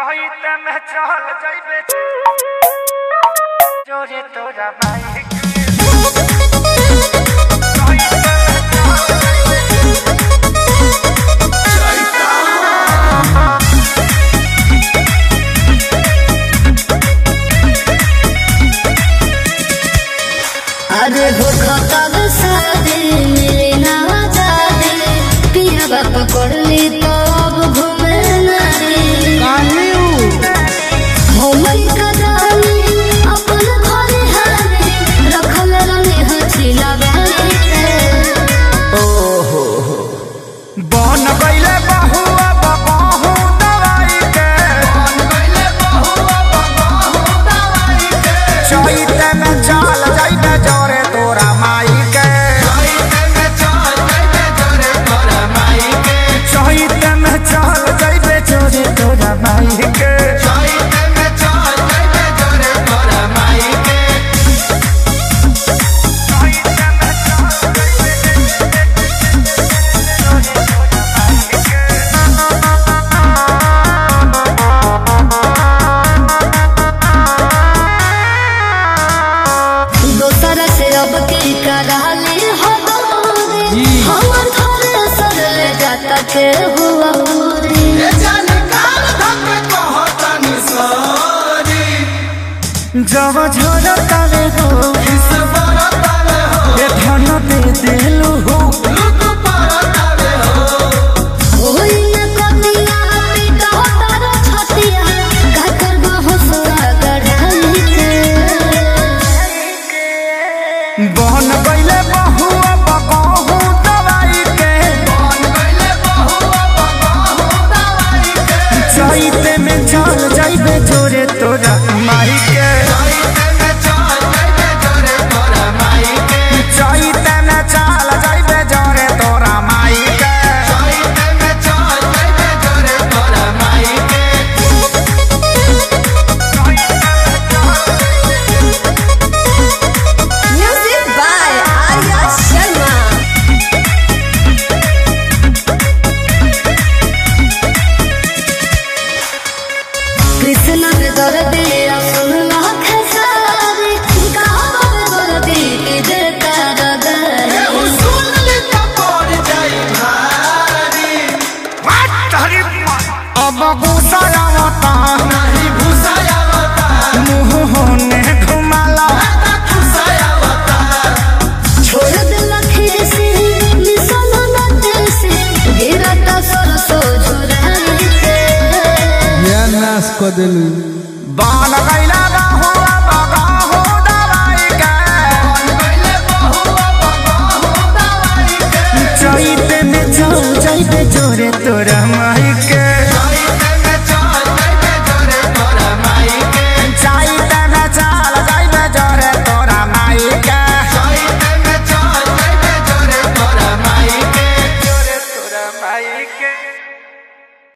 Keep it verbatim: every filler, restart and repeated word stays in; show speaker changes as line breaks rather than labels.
चहित में चल जाइबे जोरे तोरा माई के
अरे हो खतब शादी मिले ना जादे पिया बाप कर ली तो अब घूमे ना रे हो मन का जानी अपन घरे हारे रखल रने हचिला बाटे
ओहो बन गइले बहुआ बबहू दवाई के बन गइले बहुआ बबहू दवाई के चहित में चल जाइबे जोरे तोरा माई के चहित में चल जाइबे जोरे तोरा माई के चहित में चल जाइबे जोरे तोरा माई के चहित में चल जाइबे जोरे तोरा माई के
दोसरा से अब की कराले हो दे हमर घर सर ले जाता के हुआ पूरी
जब झरता रे हो इस बरता रे हो ये धन दे देलु हो लुक परता रे हो
ओई न कतिया पिटा तार छतिया का करबो हसुआ गढ़ाई के
बन गइले बहुआ बबहू दवाई के बन गइले बहुआ बबहू दवाई के चहित में चल जाइबे जोरे तोरा माई के चहित में चल जाइबे जोरे तोरा माई के चहित में चल जाइबे जोरे तोरा माई के चहित में चल जाइबे जोरे तोरा माई के
म्यूजिक बाय आर्या शर्मा कृष्ण के दर्दे सुन लाख सारे गाँव में दर्दे के देता रगड़े
अब घुसायावता नहीं घुसायावता मुँह होने घुमाला
छोड़ दे लखे से मिसल नटे से गिरता सरसों झुराई के
या नाश क देलू
बान गइला बहुआ बबहू दवाई के बान गइले बहुआ बबहू दवाई के चहित में चल जाइबे जोरे तोरा माई के